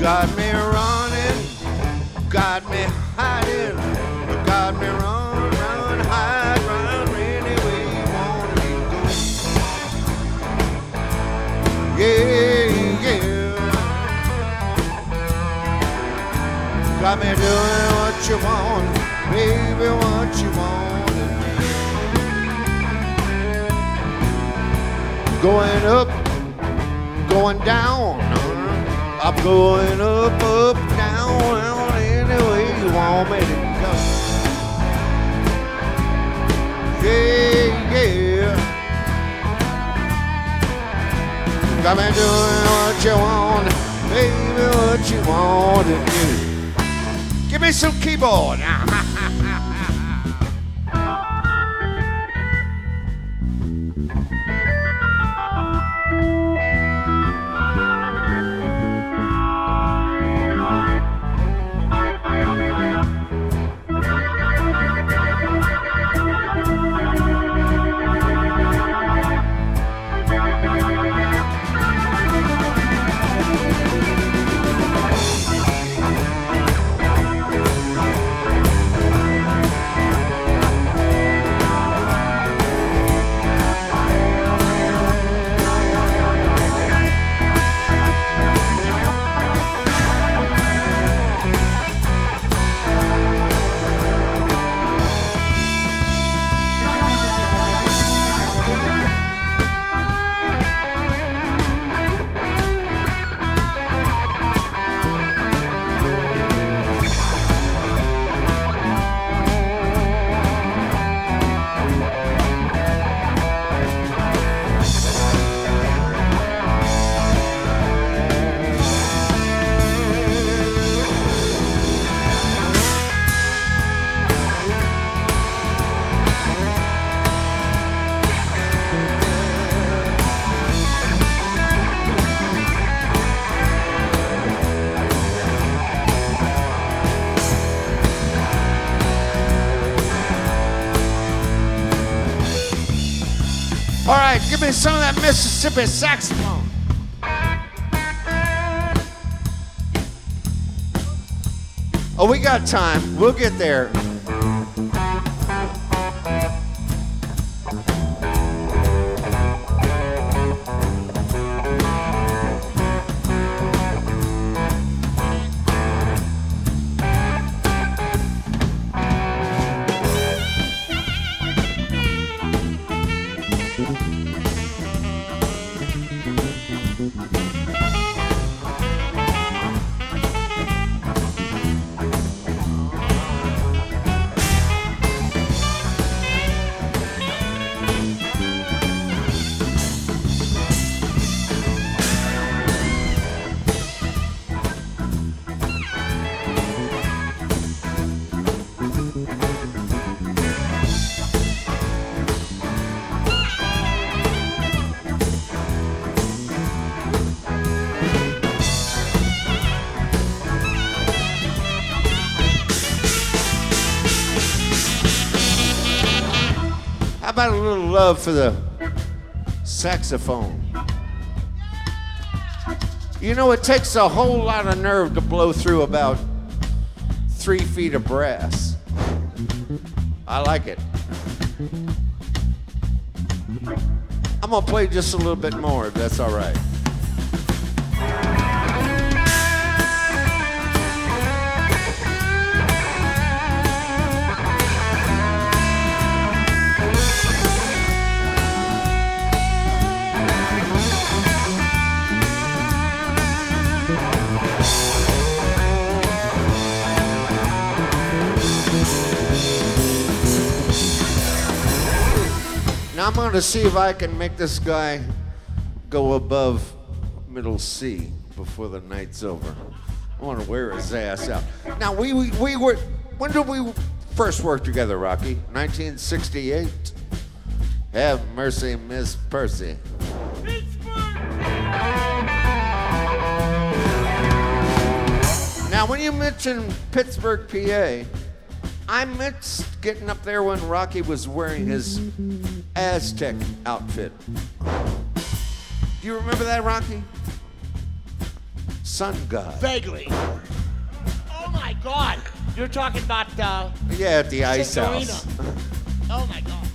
Got me running, got me hiding, got me run, hide, run any way you want me to go. Yeah, yeah. Got me doing what you want, baby, what you want of me. Going up, going down. I'm going up, up, down, any way you want me to go. Yeah, yeah. Got me doing what you want, baby, what you want to do. Give me some keyboard. All right, give me some of that Mississippi saxophone. Oh, we got time. We'll get there. How about a little love for the saxophone? You know, it takes a whole lot of nerve to blow through about 3 feet of brass. I like it. I'm gonna play just a little bit more if that's all right. Now I'm going to see if I can make this guy go above middle C before the night's over. I want to wear his ass out. Now we were, when did we first work together, Rocky? 1968? Have mercy, Miss Percy. Now when you mention Pittsburgh, PA, I meant getting up there when Rocky was wearing his Aztec outfit. Do you remember that, Rocky? sun god. Vaguely. Oh my God! You're talking about Yeah, at the ice Arena. house. Oh my God!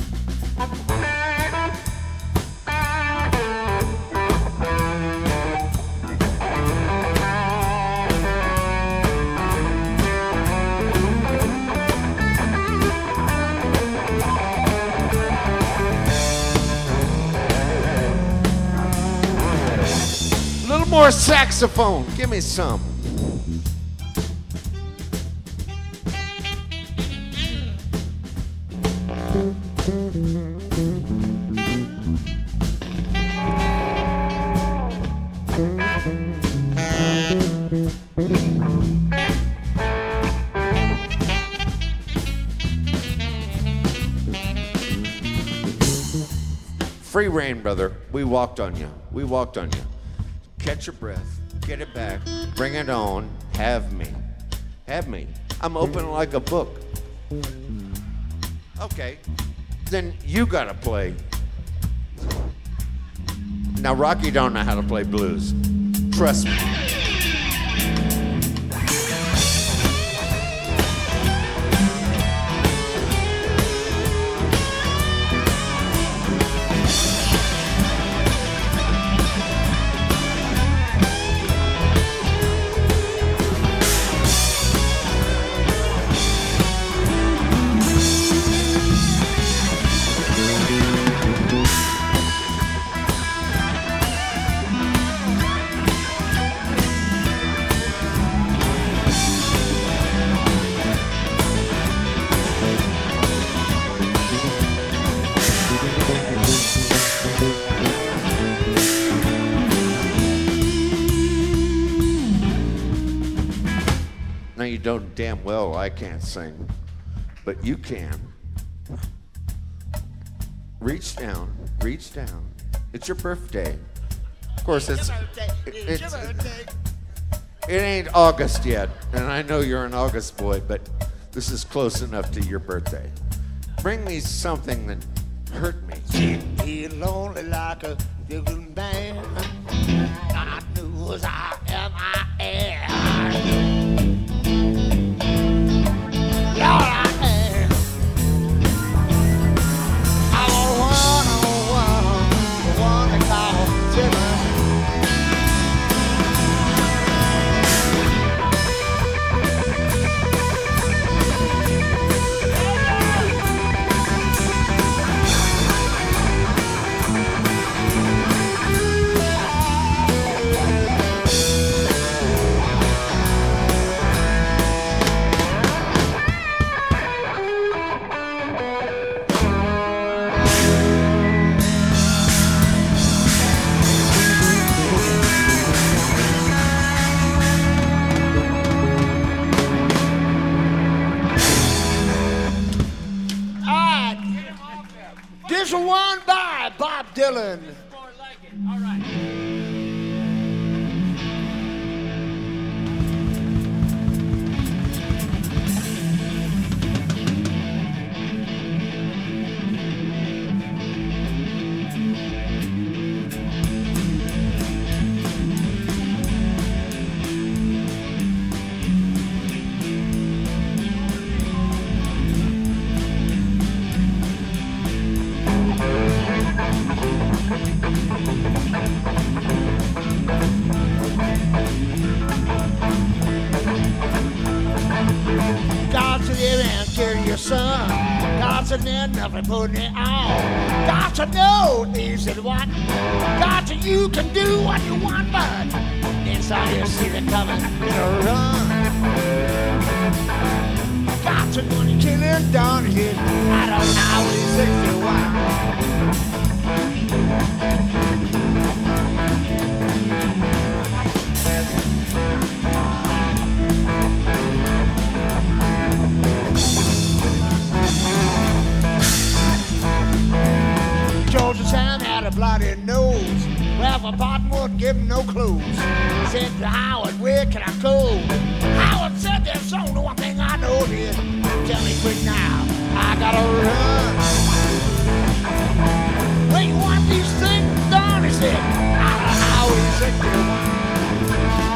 A little more saxophone. Give me some. Free reign, brother. We walked on you. We walked on you. Catch your breath. Get it back. Bring it on. Have me. Have me. I'm open like a book. Okay. Then you gotta play. Now Rocky don't know how to play blues. Trust me. Now you know damn well I can't sing, but you can. Reach down, reach down. It's your birthday. Of course, it ain't August yet, and I know you're an August boy, but this is close enough to your birthday. Bring me something that hurt me. He lonely like a different band. I knew as I am, I am. Lord, I am. I'm the one they call Dylan. This one by Bob Dylan. More like it. All right. God to live and carry your son. God to need nothing putting it on. God to know these and what. God to you can do what you want, but inside you see it coming in a run. God to when you kill him down here. I don't know how he's 61. Georgia Sam had a bloody nose. Well, my partner wouldn't give him no clues. Said to Howard, where can I go? Howard said there's only one thing I know here. Tell me quick now, I gotta run. Where you want these things done? He said, I don't know how he's 61.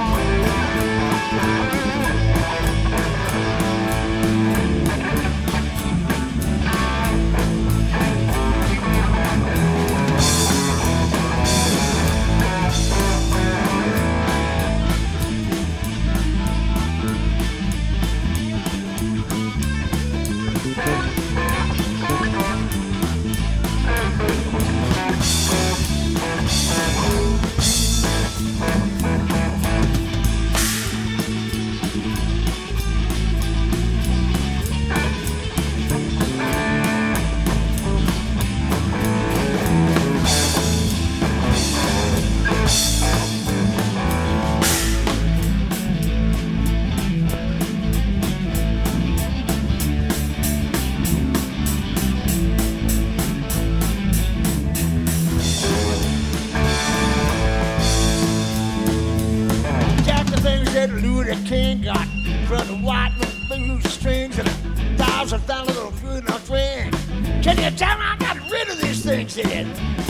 said Louis the King got from the white with blue strings and $1,000 little good enough ring. Can you tell me I got rid of these things then?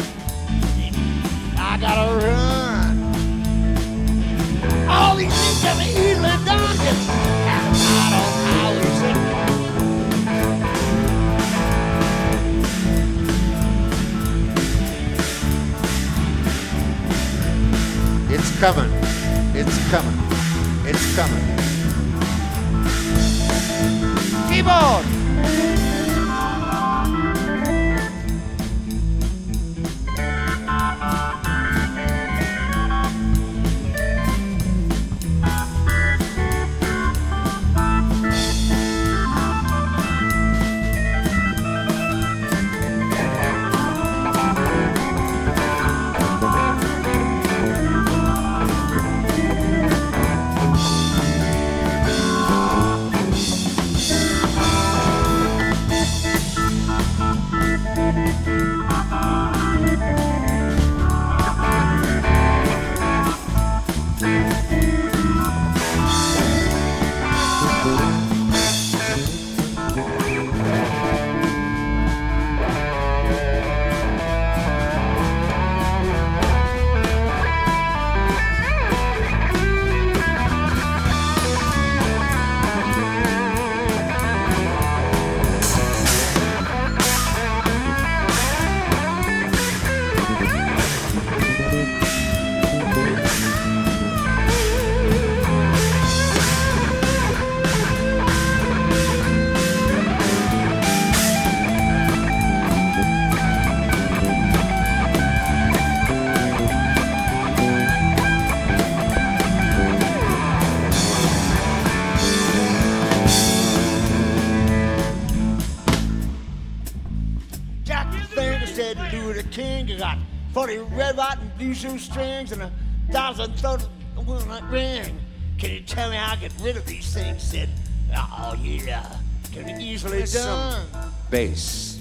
I gotta run. All these things can be easily done. Just have a night on highway 6. It's coming. It's coming. It's coming. Keyboard! King, you got 40 red, white, and blue shoestrings and $1,000 ring. Can you tell me how I get rid of these things? Said, oh yeah, can be easily done. Bass.